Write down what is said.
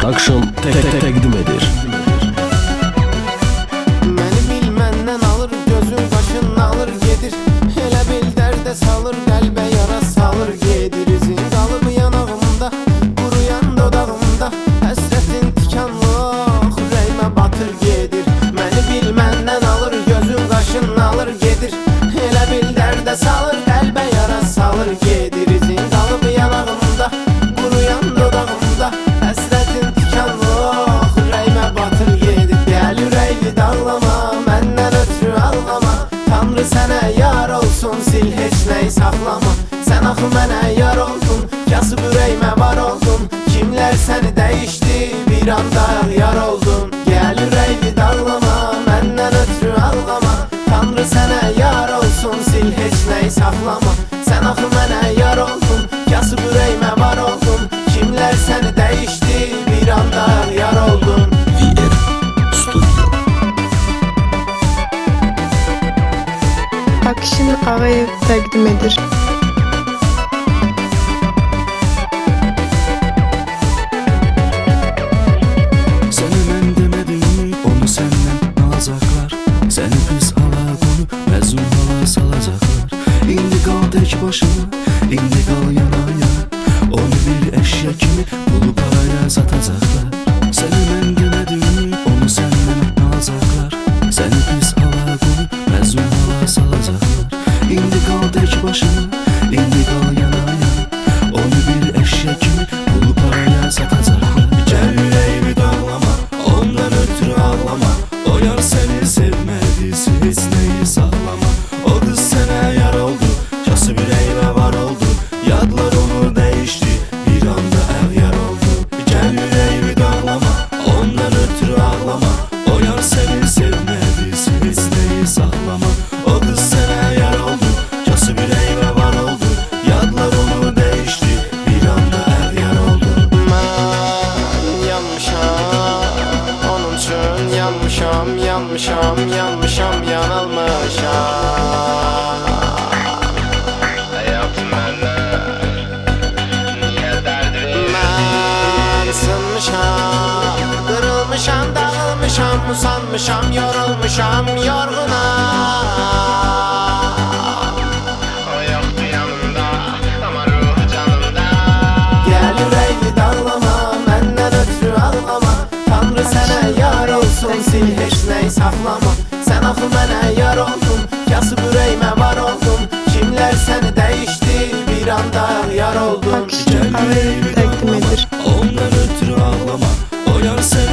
Production təqdim edir. Məni bilməndən alır, gözün başın alır gedir. Elə bil dərdə salır, qəlbə yara salır gedir. İzin qalıb yanağımda, quruyan dodağımda. Həsrətin tikanlı ox, ürəyimə batır gedir. Məni bilməndən alır, gözün qaşın alır gedir. Elə bil dərdə salır, qəlbə yara salır gedir. İzin qalıb yanağımda, quruyan dodağımda. Həsrətin tikanlı ox, ürəyimə batır gedir. Gəl ürəyini dağlama, məndən ötürü ağlama. Tanrı sənə yar olsun, sil heç nəyi saxlama. Sən axı mənə yar oldun, kasıb ürəyimə var oldun. Kimlər səni dəyişdi, bir anda yar oldun. Gəl ürəyini dağlama, məndən ötürü ağlama. Tanrı sənə yar olsun, sil heç nəyi saxlama. Sən axı mənə yar oldun, kasıb ürəyimə var oldun. Kimlər səni dəyişdi, bir anda yar oldun. VF Studio. Akşin Ağayev təqdim edir. Səni mən demədim mi, onu səndən alacaqlar. Səni pis hala qonu, məzun hala salacaqlar. İndi qal tək başına, indi qal yana yana. Onu bir əşya kimi pulu parayla satacaqlar. Səni mən demədim mi, onu səndən alacaqlar. Səni pis hala qonu, məzun hala salacaqlar. İndi qal tək başına, indi qal yana yana. Onu bir əşya kimi pulu parayla satacaqlar. Gəl ürəyimi dağlama, ondan ötürü ağlama. O yar səni sevmədiysə heç nəyi saxlama. O qız sənə yar oldu, kasıb ürəyimə var oldu. Yadlar onu dəyişdi, bir anda əğyar oldu. Gəl ürəyimi dağlama, ondan ötürü ağlama. O yar səni sevmədiysə heç nəyi saxlama. O qız sənə yar oldu, kasıb ürəyimə var oldu. Yadlar onu dəyişdi, bir anda əğyar oldu. Mən yanmışam, onun üçün yanmışam, yanmışam, yanmışam, yanılmışam. Həyat mənə niyə dərd verir? Mən sınmışam, qırılmışam, dağılmışam, usanmışam, yorulmuşam, yorğunam. O yoxdur yanımda, amma ruh canımda. Gəl ürəyini dağlama, məndən ötürü ağlama. Tanrı sənə yar olsun, sil heç nəyi saxlama. Sən axı mənə yar oldun, kasıb ürəyimə var oldun. Kimlər səni dəyişdi, bir anda yar oldun. Akşin Ağayev təqdim edir. Ondan ötürü ağlama, o yar səni